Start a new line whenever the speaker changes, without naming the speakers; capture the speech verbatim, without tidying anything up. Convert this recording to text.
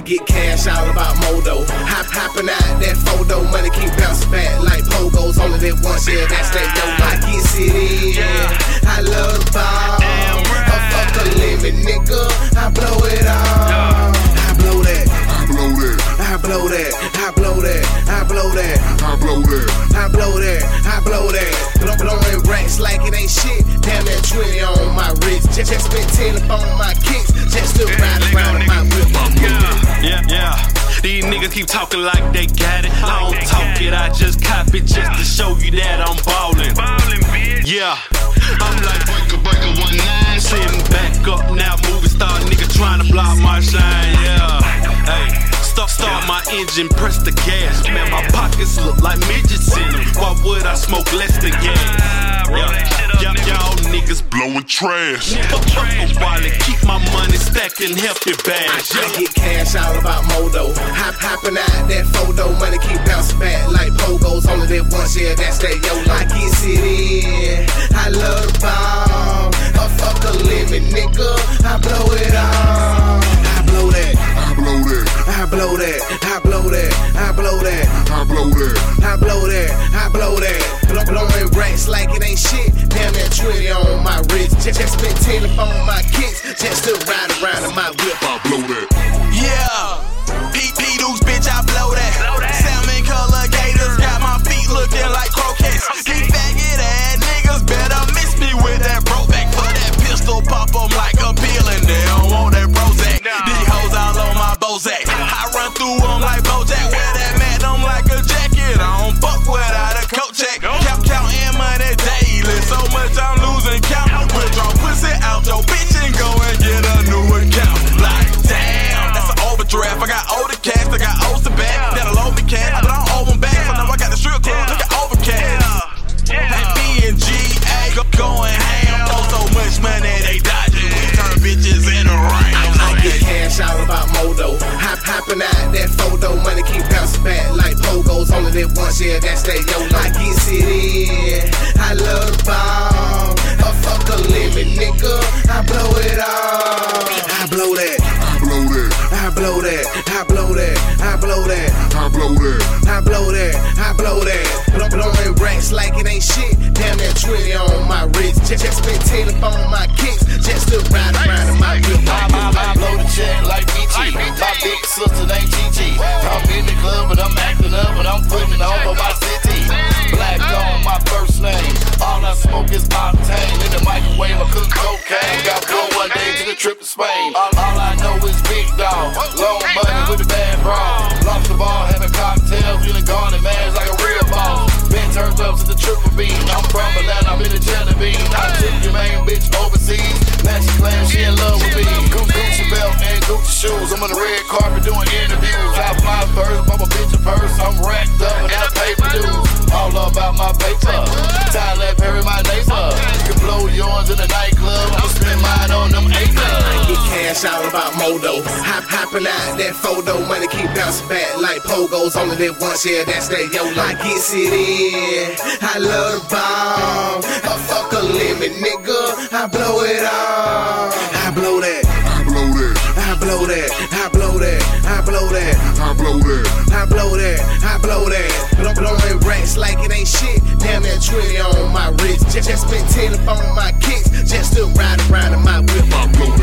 get cash all about Modo. Hop hopping out that photo, money keep bouncing back like pogos. Only that one share, that's that yo. I get it in. I love the ball. I fuck a limit, nigga. I blow it all. I blow that.
I blow that.
I blow that. I blow that. I blow that.
I blow that.
I blow that. I blow that. Blow, blowing racks like it ain't shit. Damn that twenty on my wrist. Just, just spent ten up on my kicks. Just to ride around in my whip.
Yeah, yeah. These niggas keep talking like they got it. I don't talk it, I just cop it just to show you that I'm ballin'. Yeah, I'm like breaker, breaker, one nine. Sitting back up now, movie star nigga trying to block my shine. Yeah, hey, start, start my engine, press the gas. Man, my pockets look like midgets in them. Why would I smoke less than gas? Yeah, y'all niggas blowing trash. Fuck up a wallet, keep my money stacking healthy bags.
I get cash all about Modo. Hop hopping out that photo, money keep bouncing back like pogos. Only that one share, that's that yo. I get it in. I love the ball. I fuck a limit, nigga. I blow it all. I blow that.
I blow that.
I blow that. I blow that. I blow that.
I blow that.
I blow that. I blow that. Blow, blowing racks like it ain't shit. Damn that twenty on my wrist. Just, just spent ten up on my kicks. Just to ride around in my whip.
I blow that.
Yeah. P-P-Dukes, bitch, I blow that. Salmon color gators got my feet looking like croquettes. These faggot ass niggas better miss me with that bro back for that pistol. Pop 'em like a pill and they don't want that Prozac. These hoes all on my Bozak. I run through 'em like Bojack. Wear that magnum like a jacket. I don't fuck without a coat check. Count, counting money daily. So much I'm losing count. Withdraw pussy out your bitch and go and get a new account. Like damn, that's an overdraft. I got older cash, I got O's to back. That'll load me cash, but I don't owe them back. So now I got the strip club, look at overcast. Hey, B and G A go, going ham. Throw so much money they dodging. We turn bitches in the rain.
I get cash all about Modo. Hop hopping out that photo, money keep bouncing back like pogos. Only that one share, that's that yo. I get it in. I love the ball. I fuck a limit, nigga. I blow it all. I blow that.
I blow that.
I blow that. I blow that. I blow that.
I blow that.
I blow that. I blow that. Blow, blowing racks like it ain't shit. Damn that twenty on my wrist. Just, just spent ten up on my kicks. Just to ride around in my whip.
I, I, I blow the check like B T. My big sister named G G. I'm in the club but I'm acting up and I'm putting it on for my city. Black on my first name. All I smoke is octane. In the microwave I cook cocaine. Got blown one day to the trip to Spain. All, all I know is big dog. Long money with a bad bra. Lost the ball, having cocktails. Feeling gone and man's like a real boss. Been turned up to the triple beam. I'm from Atlanta, I'm in the jelly bean. I took your main bitch overseas. Now she claims she in love with me. Gucci belt and Gucci shoes. I'm on the red carpet doing interviews. I fly first, pop a bitch a purse. I'm racked up and I pay for dues. All about my paper. Tyler Perry, my neighbor. You can blow yours in the nightclub. I'ma spend mine on them acres.
I get cash all about Modo. Hop hopping out that photo, money keep bouncing back like pogos. Only that one share, that's that yo. I get it in. I love the ball. I fuck a limit, nigga. I blow it all. I blow that.
I blow that.
I blow that. I blow that. I blow that.
I blow that.
I blow that. I blow that. Blow, blowing racks like it ain't shit. Damn that twenty on my wrist. Just, just spent ten up on my kicks. Just to ride around in my whip.
I blow that.